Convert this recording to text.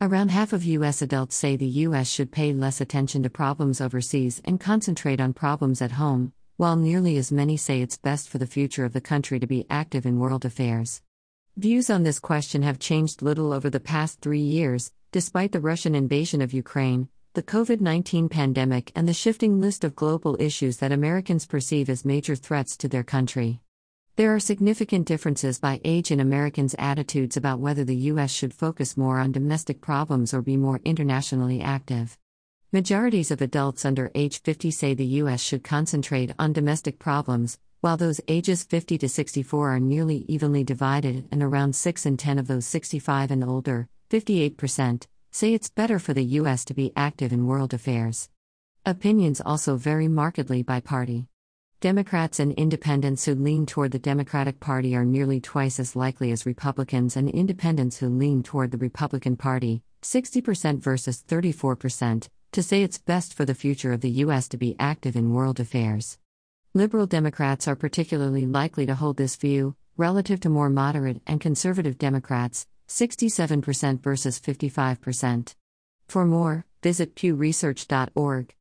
Around half of U.S. adults say the U.S. should pay less attention to problems overseas and concentrate on problems at home, while nearly as many say it's best for the future of the country to be active in world affairs. Views on this question have changed little over the past 3 years, despite the Russian invasion of Ukraine, the COVID-19 pandemic, and the shifting list of global issues that Americans perceive as major threats to their country. There are significant differences by age in Americans' attitudes about whether the U.S. should focus more on domestic problems or be more internationally active. Majorities of adults under age 50 say the U.S. should concentrate on domestic problems, while those ages 50 to 64 are nearly evenly divided, and around 6 in 10 of those 65 and older, 58%, say it's better for the U.S. to be active in world affairs. Opinions also vary markedly by party. Democrats and independents who lean toward the Democratic Party are nearly twice as likely as Republicans and independents who lean toward the Republican Party, 60% versus 34%, to say it's best for the future of the U.S. to be active in world affairs. Liberal Democrats are particularly likely to hold this view, relative to more moderate and conservative Democrats, 67% versus 55%. For more, visit pewresearch.org.